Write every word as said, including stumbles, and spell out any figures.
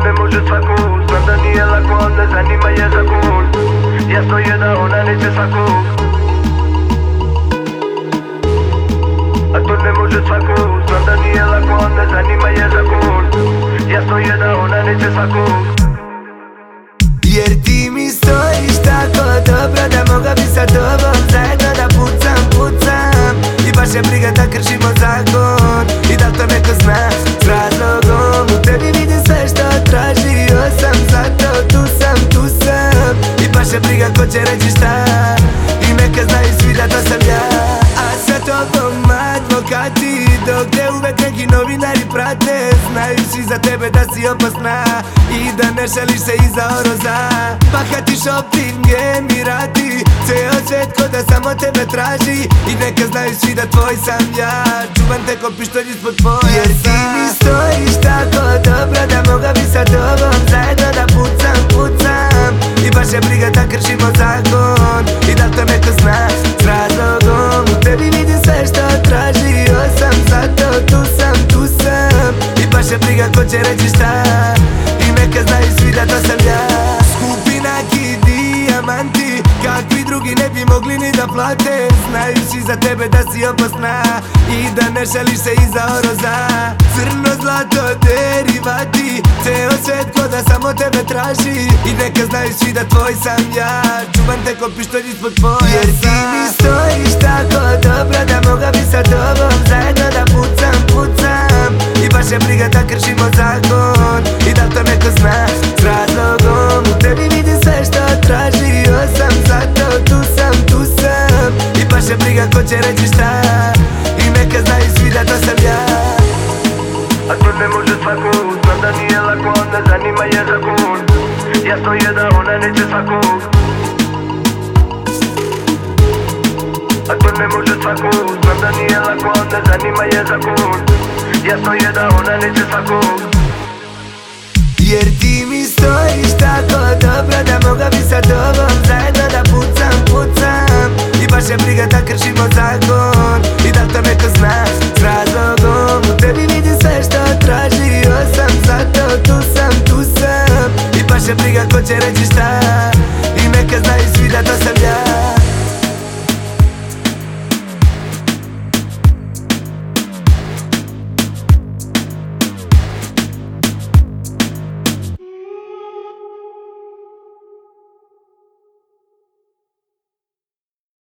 ne može svako, znam da nije lako, ne zanima je zakon. Jasno je da ona neće svakog, a to ne može svako, znam da nije lako, ne zanima je zakon. Jasno je da ona neće svakog. Jer ti mi stojiš tako dobro da moga bi sa tobom zajedno da pucam, pucam. I baš je briga da kršimo zakon, i da to neko zna s razlogom. U tebi vidim sve što tražio sam, zato tu sam, tu sam. I baš je briga ko će reći šta, i neka znaju svi da to sam ja. A sa tobom advokati, dok te uvek neki novinari prate. Znaju svi za tebe da si opasna i da ne šališ se iza oroza. Bahati shopping, Emirati, ceo svet ko da samo tebe traži. I neka znaju svi da tvoj sam ja, čuvam te ko pištolj ispod pojasa. Jer ti mi stojiš tako dobro da moga bi sa tobom zajedno da pucam, pucam. I baš je briga da kršimo zakon, i da to neko zna s razlogom. U tebi vidim sve što tražio sam, zato tu sam, tu sam. I baš je briga ko će reći šta, i neka znaju svi da to sam ja. Skupinaki, dijamanti, kakvi drugi ne bi mogli ni da plate. Znaju svi za tebe da si opasna i da ne šališ se iza oroza. Crno zlato, derivati, ceo svet ko da samo tebe traži. I neka znaju svi da tvoj sam ja, čuvam te ko pištolj ispod pojasa. Jer ti mi stojiš tako dobro da moga bi sa tobom zajedno da pucam, pucam. I baš je briga da kršimo zakon, i da to neko zna s razlogom. U tebi vidim sve što tražio sam, zato tu sam, tu sam. I baš je briga ko će reći šta, i neka znaju svi da to sam ja. A to ne može svako, znam da nije lako, ne zanima je zakon. Jasno je da ona neće svakog, a to ne može svako, znam da nije lako, ne zanima je zakon. Jasno je da ona neće svakog. Jer ti mi stojiš tako dobro da moga bi sa tobom zajedno da pucam, pucam. I baš je briga da kršimo zakon,